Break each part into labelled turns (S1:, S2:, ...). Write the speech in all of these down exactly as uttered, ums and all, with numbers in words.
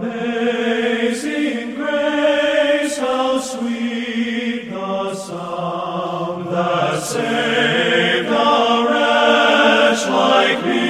S1: Amazing grace, how sweet the sound that saved a wretch like me.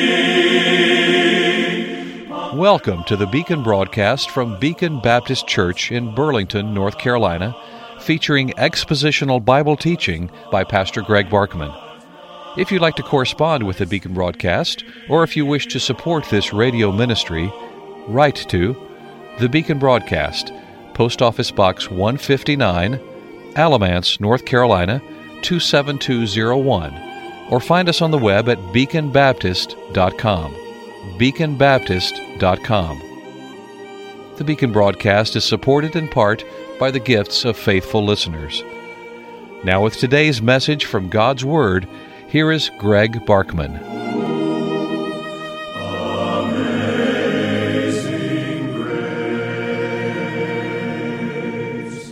S2: Welcome to the Beacon broadcast from Beacon Baptist Church in Burlington, North Carolina, featuring expositional Bible teaching by Pastor Greg Barkman. If you'd like to correspond with the Beacon broadcast, or if you wish to support this radio ministry, write to the Beacon Broadcast, Post Office Box one fifty-nine, Alamance, North Carolina, two seven two zero one, or find us on the web at beacon baptist dot com. beacon baptist dot com. The Beacon broadcast is supported in part by the gifts of faithful listeners. Now with today's message from God's Word, here is Greg Barkman.
S1: Amazing grace.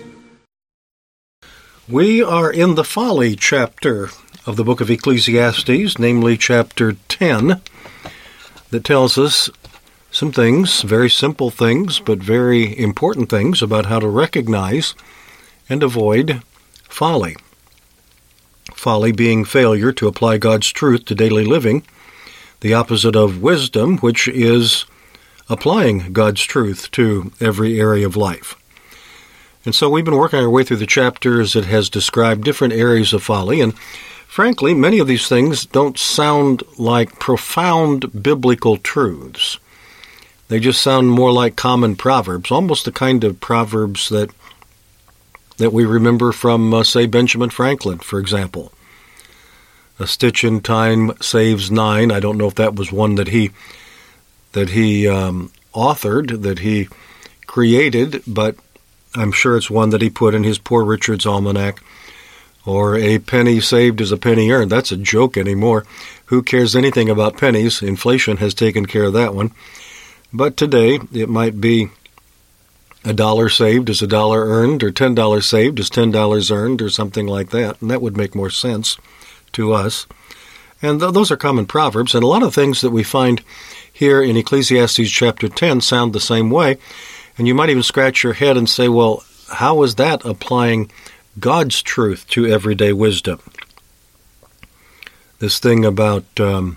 S3: We are in the folly chapter of the book of Ecclesiastes, namely chapter ten, that tells us some things, very simple things, but very important things about how to recognize and avoid folly. Folly being failure to apply God's truth to daily living, the opposite of wisdom, which is applying God's truth to every area of life. And so we've been working our way through the chapters that has described different areas of folly, and frankly, many of these things don't sound like profound biblical truths. They just sound more like common proverbs, almost the kind of proverbs that that we remember from, uh, say, Benjamin Franklin, for example. A stitch in time saves nine. I don't know if that was one that he that he um, authored, that he created, but I'm sure it's one that he put in his Poor Richard's Almanac. Or a penny saved is a penny earned. That's a joke anymore. Who cares anything about pennies? Inflation has taken care of that one. But today, it might be a dollar saved is a dollar earned, or ten dollars saved is ten dollars earned, or something like that. And that would make more sense to us. And th- those are common proverbs. And a lot of things that we find here in Ecclesiastes chapter ten sound the same way. And you might even scratch your head and say, well, how is that applying God's truth to everyday wisdom? This thing about um,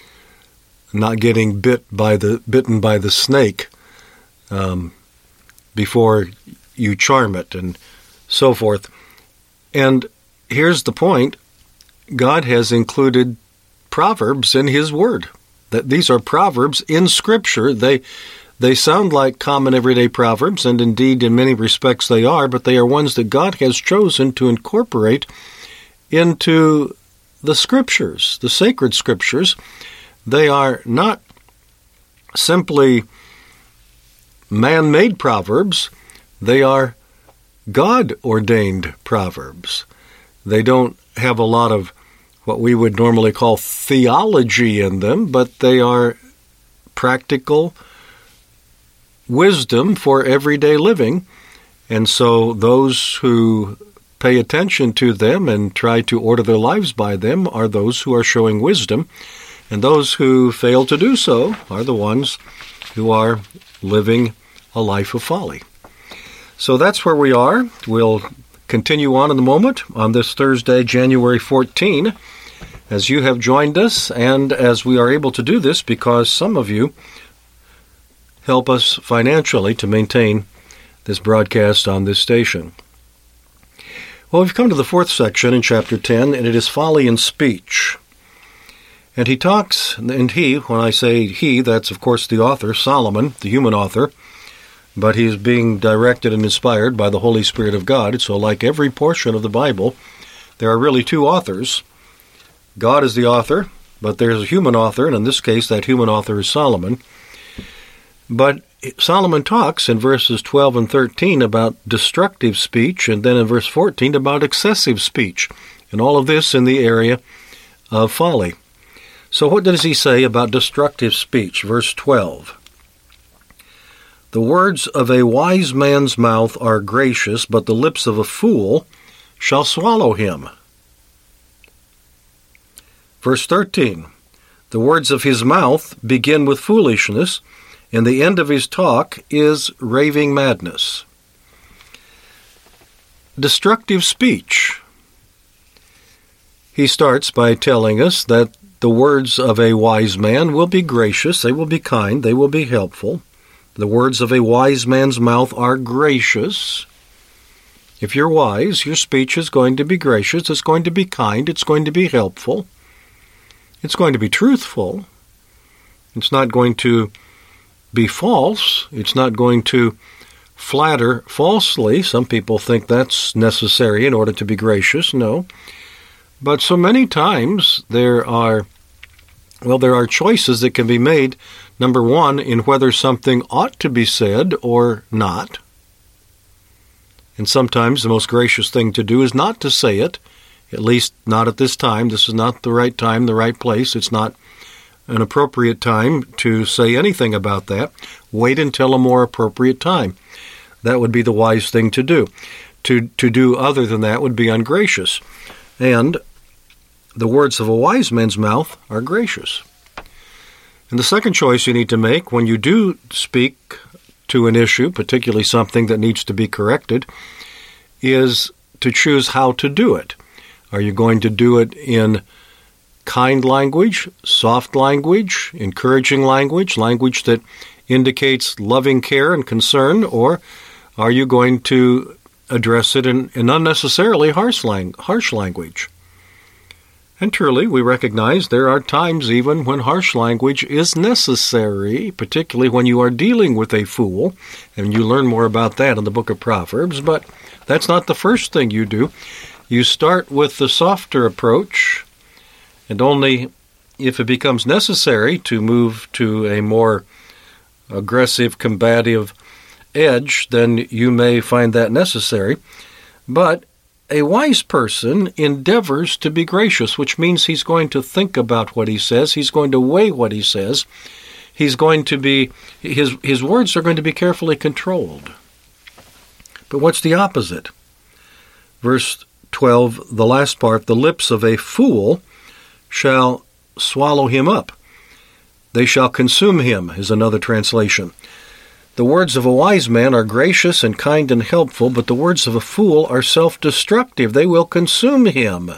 S3: not getting bit by the bitten by the snake um, before you charm it, and so forth. And here's the point: God has included proverbs in His Word. That these are proverbs in Scripture. They They sound like common everyday proverbs, and indeed in many respects they are, but they are ones that God has chosen to incorporate into the Scriptures, the sacred Scriptures. They are not simply man-made proverbs. They are God-ordained proverbs. They don't have a lot of what we would normally call theology in them, but they are practical wisdom for everyday living, and so those who pay attention to them and try to order their lives by them are those who are showing wisdom, and those who fail to do so are the ones who are living a life of folly. So that's where we are. We'll continue on in a moment on this Thursday, January fourteenth, as you have joined us, and as we are able to do this because some of you help us financially to maintain this broadcast on this station. Well, we've come to the fourth section in chapter ten, and it is folly in speech. And he talks, and he, when I say he, that's of course the author, Solomon, the human author, but he's being directed and inspired by the Holy Spirit of God. So like every portion of the Bible, there are really two authors. God is the author, but there's a human author, and in this case that human author is Solomon. But Solomon talks in verses twelve and thirteen about destructive speech, and then in verse fourteen about excessive speech, and all of this in the area of folly. So what does he say about destructive speech? Verse twelve. The words of a wise man's mouth are gracious, but the lips of a fool shall swallow him. Verse thirteen. The words of his mouth begin with foolishness, and the end of his talk is raving madness. Destructive speech. He starts by telling us that the words of a wise man will be gracious, they will be kind, they will be helpful. The words of a wise man's mouth are gracious. If you're wise, your speech is going to be gracious, it's going to be kind, it's going to be helpful, it's going to be truthful, it's not going to be false, it's not going to flatter falsely. Some people think that's necessary in order to be gracious. No. But so many times there are, well, there are choices that can be made, number one, in whether something ought to be said or not. And sometimes the most gracious thing to do is not to say it, at least not at this time. This is not the right time, the right place. It's not an appropriate time to say anything about that. Wait until a more appropriate time. That would be the wise thing to do. To, to do other than that would be ungracious. And the words of a wise man's mouth are gracious. And the second choice you need to make when you do speak to an issue, particularly something that needs to be corrected, is to choose how to do it. Are you going to do it in kind language, soft language, encouraging language, language that indicates loving care and concern, or are you going to address it in, in unnecessarily harsh, lang- harsh language? And truly, we recognize there are times even when harsh language is necessary, particularly when you are dealing with a fool, and you learn more about that in the book of Proverbs, but that's not the first thing you do. You start with the softer approach, and only if it becomes necessary to move to a more aggressive, combative edge, then you may find that necessary. But a wise person endeavors to be gracious, which means he's going to think about what he says, he's going to weigh what he says, he's going to be, his, his words are going to be carefully controlled. But what's the opposite? Verse twelve, the last part, the lips of a fool shall swallow him up. They shall consume him, is another translation. The words of a wise man are gracious and kind and helpful, but the words of a fool are self-destructive. They will consume him.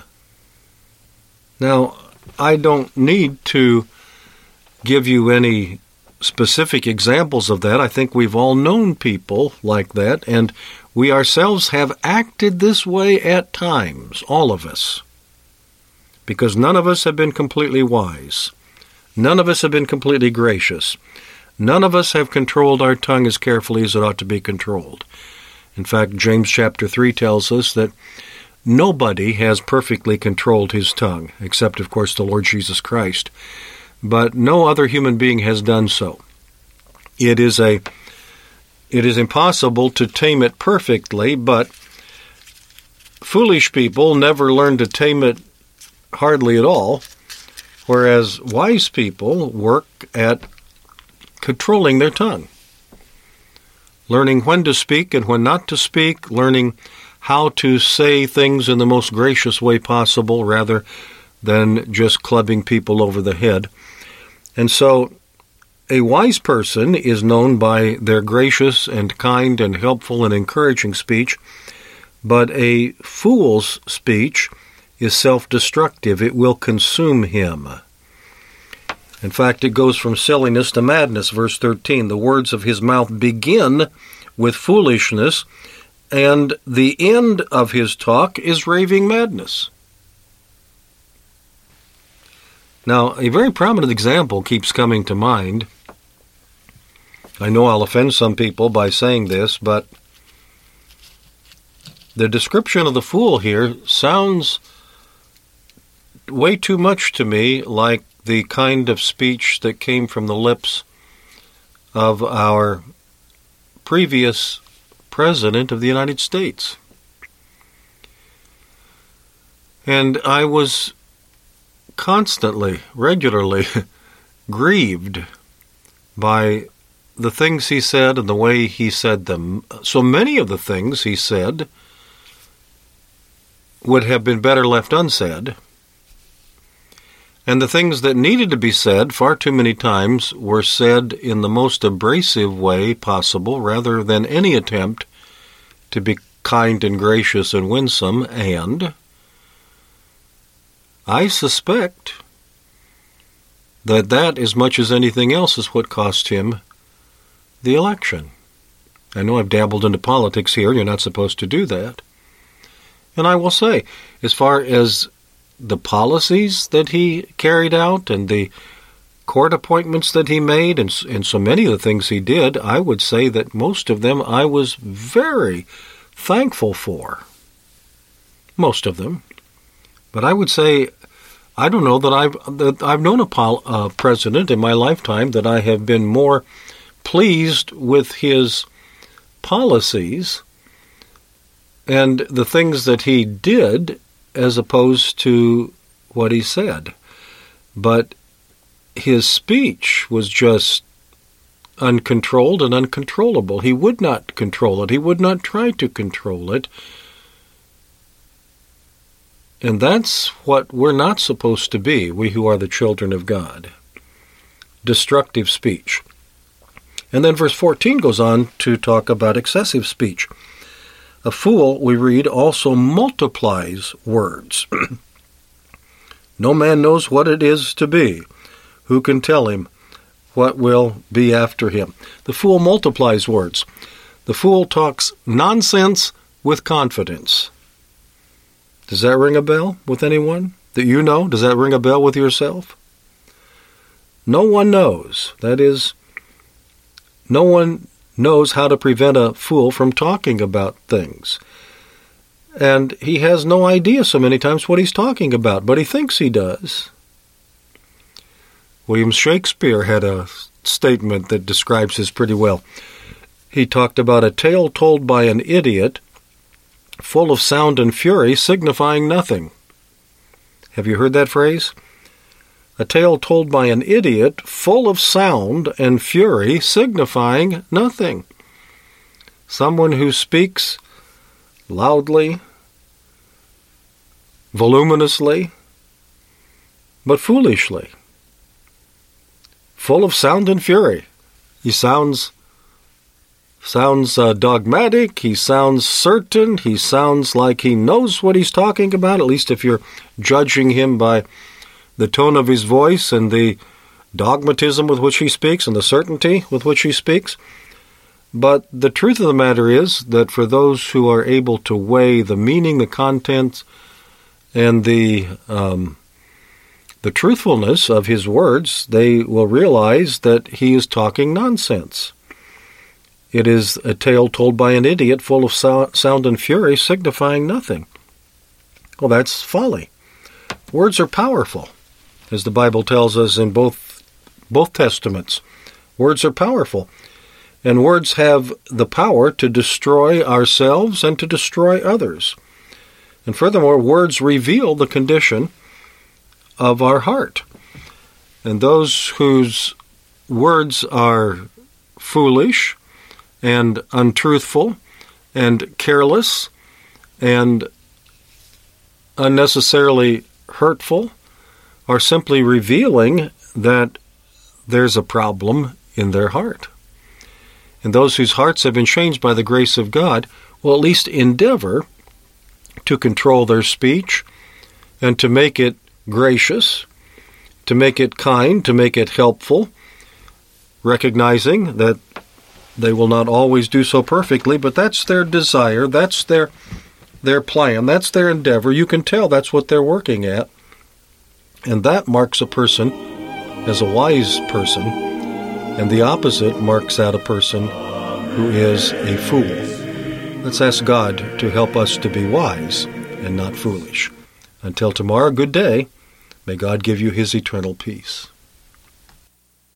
S3: Now, I don't need to give you any specific examples of that. I think we've all known people like that, and we ourselves have acted this way at times, all of us, because none of us have been completely wise. None of us have been completely gracious. None of us have controlled our tongue as carefully as it ought to be controlled. In fact, James chapter three tells us that nobody has perfectly controlled his tongue, except, of course, the Lord Jesus Christ. But no other human being has done so. It is a, it is impossible to tame it perfectly, but foolish people never learn to tame it hardly at all, whereas wise people work at controlling their tongue, learning when to speak and when not to speak, learning how to say things in the most gracious way possible rather than just clubbing people over the head. And so a wise person is known by their gracious and kind and helpful and encouraging speech, but a fool's speech is self-destructive. It will consume him. In fact, it goes from silliness to madness. Verse thirteen, the words of his mouth begin with foolishness, and the end of his talk is raving madness. Now, a very prominent example keeps coming to mind. I know I'll offend some people by saying this, but the description of the fool here sounds way too much to me like the kind of speech that came from the lips of our previous President of the United States. And I was constantly, regularly grieved by the things he said and the way he said them. So many of the things he said would have been better left unsaid. And the things that needed to be said far too many times were said in the most abrasive way possible, rather than any attempt to be kind and gracious and winsome. And I suspect that that, as much as anything else, is what cost him the election. I know I've dabbled into politics here. You're not supposed to do that. And I will say, as far as the policies that he carried out and the court appointments that he made and, and so many of the things he did, I would say that most of them I was very thankful for. Most of them. But I would say, I don't know that I've, that I've known a pol- uh, president in my lifetime that I have been more pleased with his policies and the things that he did as opposed to what he said. But his speech was just uncontrolled and uncontrollable. He would not control it. He would not try to control it. And that's what we're not supposed to be, we who are the children of God. Destructive speech. And then verse fourteen goes on to talk about excessive speech. A fool, we read, also multiplies words. No man knows what it is to be. Who can tell him what will be after him? The fool multiplies words. The fool talks nonsense with confidence. Does that ring a bell with anyone that you know? Does that ring a bell with yourself? No one knows. That is, no one knows how to prevent a fool from talking about things. And he has no idea so many times what he's talking about, but he thinks he does. William Shakespeare had a statement that describes this pretty well. He talked about a tale told by an idiot, full of sound and fury, signifying nothing. Have you heard that phrase? A tale told by an idiot, full of sound and fury, signifying nothing. Someone who speaks loudly, voluminously, but foolishly. Full of sound and fury. He sounds sounds uh, dogmatic, he sounds certain, he sounds like he knows what he's talking about, at least if you're judging him by the tone of his voice and the dogmatism with which he speaks and the certainty with which he speaks. But the truth of the matter is that for those who are able to weigh the meaning, the content, and the um, the truthfulness of his words, they will realize that he is talking nonsense. It is a tale told by an idiot, full of so- sound and fury, signifying nothing. Well, that's folly. Words are powerful, as the Bible tells us in both both Testaments. Words are powerful. And words have the power to destroy ourselves and to destroy others. And furthermore, words reveal the condition of our heart. And those whose words are foolish and untruthful and careless and unnecessarily hurtful are simply revealing that there's a problem in their heart. And those whose hearts have been changed by the grace of God will at least endeavor to control their speech and to make it gracious, to make it kind, to make it helpful, recognizing that they will not always do so perfectly, but that's their desire, that's their their plan, that's their endeavor. You can tell that's what they're working at. And that marks a person as a wise person, and the opposite marks out a person who is a fool. Let's ask God to help us to be wise and not foolish. Until tomorrow, good day. May God give you his eternal peace.